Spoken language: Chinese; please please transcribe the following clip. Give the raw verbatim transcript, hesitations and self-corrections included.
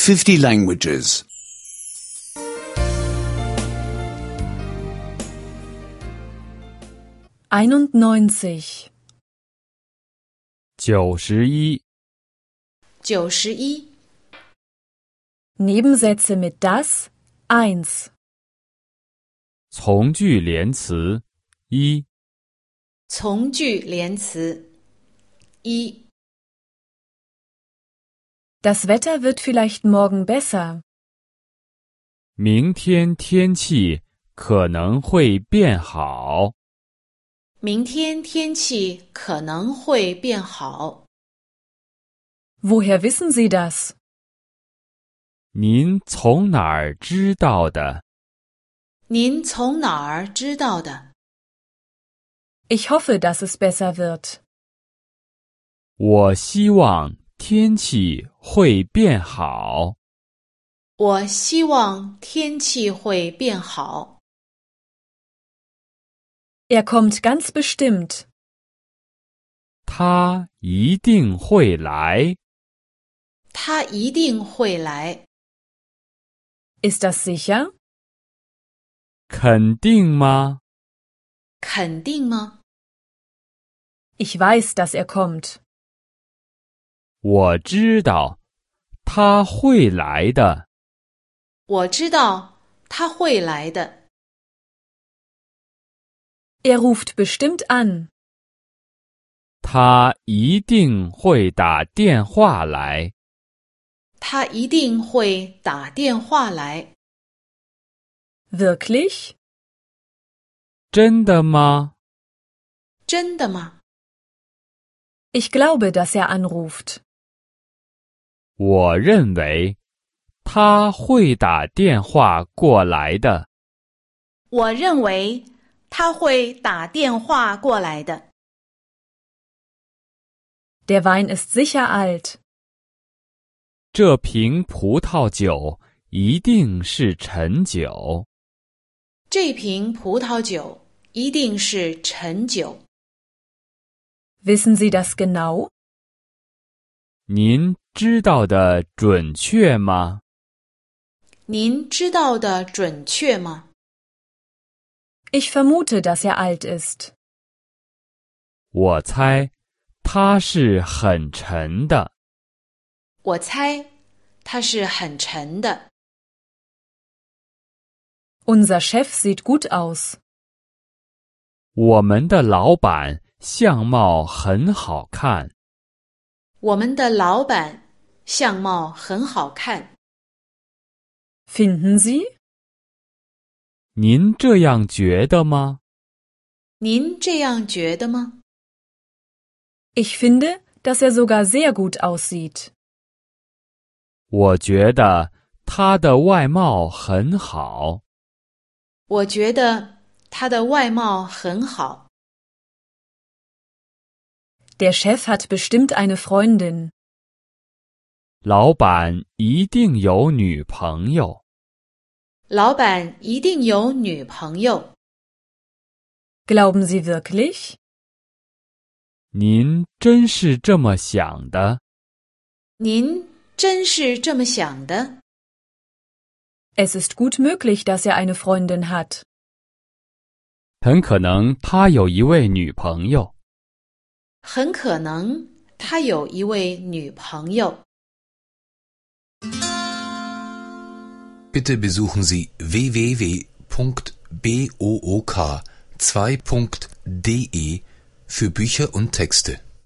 fifty languages. einundneunzig. 九十一。 九十一。 Nebensätze mit das, eins. 从句连词一。 从句连词一。 Das Wetter wird vielleicht morgen besser. 明天天气可能会变好。 明天天气可能会变好。 Woher wissen Sie das? 您从哪儿知道的？ 您从哪儿知道的？ Ich hoffe, dass es besser wird. 我希望天气会变好。 我希望天气会变好。 Er kommt ganz bestimmt. 他一定会来。 他一定会来。 Ist das sicher? 肯定吗？ 肯定吗？ Ich weiß, dass er kommt. 我知道他会来的。 我知道他会来的。 Er ruft bestimmt an. 他一定会打电话来。 他一定会打电话来。 Wirklich? 真的吗？ 真的吗？ Ich glaube, dass er anruft. 我认为他会打电话过来的。 我认为他会打电话过来的。 Der Wein ist sicher alt. 这瓶葡萄酒一定是陈酒。 这瓶葡萄酒一定是陈酒。 Wissen Sie das genau? 您知道的准确吗？ 您知道的准确吗？ Ich vermute, dass er alt ist. 我猜它是很沉的。 我猜它是很沉的。 Unser Chef sieht gut aus. 我们的老板相貌很好看。 我们的老板相貌很好看。 Finden Sie? 您这样觉得吗？ 您这样觉得吗？ Ich finde, dass er sogar sehr gut aussieht. 我觉得他的外貌很好。 我觉得他的外貌很好。 Der Chef hat bestimmt eine Freundin. 老板一定有女朋友。 老板一定有女朋友。 Glauben Sie wirklich? 您真是这么想的？ 您真是这么想的？ Es ist gut möglich, dass er eine Freundin hat. 很可能他有一位女朋友。 很可能他有一位女朋友。 Bitte besuchen Sie w w w punkt book zwei punkt de für Bücher und Texte.